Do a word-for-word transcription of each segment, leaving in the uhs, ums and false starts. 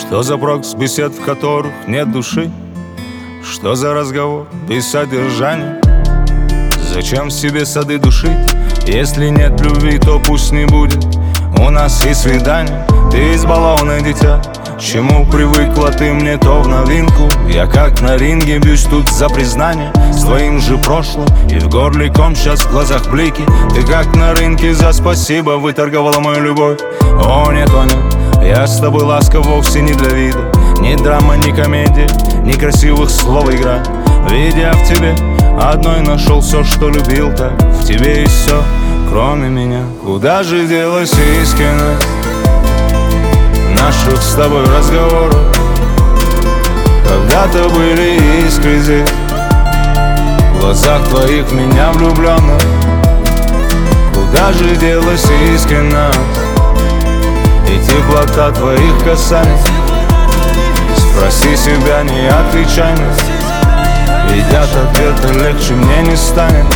Что за прок с бесед, в которых нет души? Что за разговор без содержания? Зачем себе сады души? Если нет любви, то пусть не будет у нас и свидания. Ты избалованное дитя, чему привыкла ты мне то в новинку. Я как на ринге бьюсь тут за признание с твоим же прошлым, и в горле ком, сейчас в глазах блики. Ты как на рынке за спасибо выторговала мою любовь. О нет, о нет, я с тобой ласков вовсе не для вида. Ни драма, ни комедия, ни красивых слов игра. Видя в тебе одной нашел все, что любил так. В тебе и все, кроме меня. Куда же делась искренность наших с тобой разговоров? Когда-то были искры здесь, в глазах твоих меня влюбленных. Куда же делась искренность и теплота твоих касаний? Спроси себя, не отвечай мне, ведь от ответа легче мне не станет.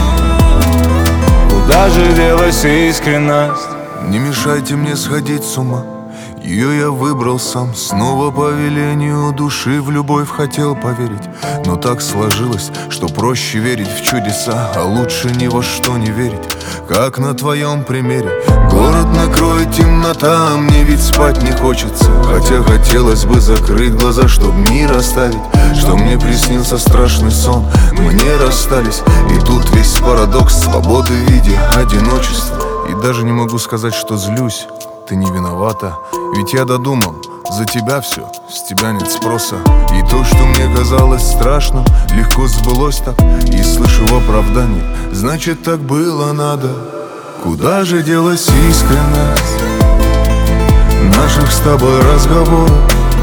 Куда же делась искренность? Не мешайте мне сходить с ума, ее я выбрал сам. Снова по велению души в любовь хотел поверить, но так сложилось, что проще верить в чудеса, а лучше ни во что не верить, как на твоем примере. Город накроет темнота, а мне ведь спать не хочется. Хотя хотелось бы закрыть глаза, чтоб мир оставить. Что мне приснился страшный сон, мы не расстались. И тут весь парадокс свободы в виде одиночества. И даже не могу сказать, что злюсь, ты не виновата, ведь я додумал, за тебя все, с тебя нет спроса. И то, что мне казалось страшным, легко сбылось так. И слышу в оправдании, значит так было надо. Куда же делась искренность наших с тобой разговоров?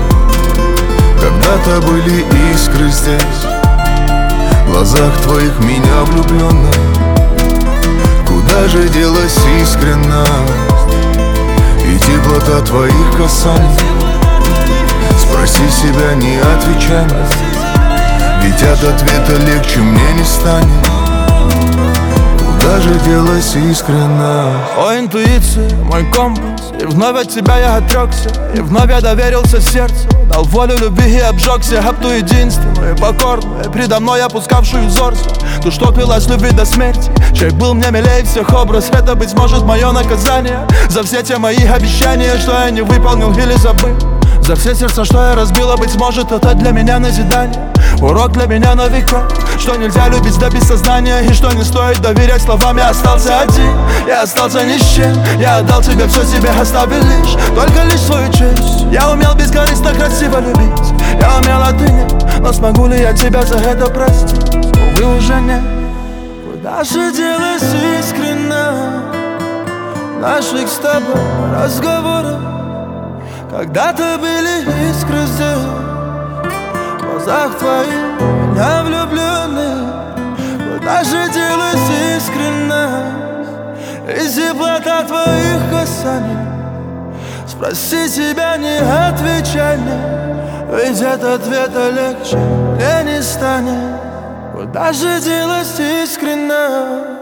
Когда-то были искры здесь, в глазах твоих меня влюбленных. Куда же делась искренность и теплота твоих касаний? Спроси себя, не отвечай мне, ведь от ответа легче мне не станет. Куда же делась искренность? О, интуиция, мой компас, и вновь от тебя я отрекся, и вновь я доверился сердцу, дал волю любви и обжегся об ту единственную и покорную, предо мной опускавшую взор свой, ту, что клялась любви до смерти. Человек был мне милее всех образ, это, быть может, мое наказание за все те мои обещания, что я не выполнил или забыл. За все сердца, что я разбила, быть может, это для меня назидание. Урок для меня на века, что нельзя любить до бессознания, и что не стоит доверять словам. Я остался один, я остался ни с чем. Я отдал тебе все, себе оставил лишь, только лишь свою честь. Я умел бескорыстно красиво любить, я умел, а ты нет. Но смогу ли я тебя за это простить? Увы, уже нет. Куда же делась искренно наших с тобой разговоров? Когда-то были искры здесь, в глазах твоих меня влюбленных. Куда же делась искренность и теплота твоих касаний? Спроси себя, не отвечай мне, ведь от ответа легче мне не станет. Куда же делась искренность?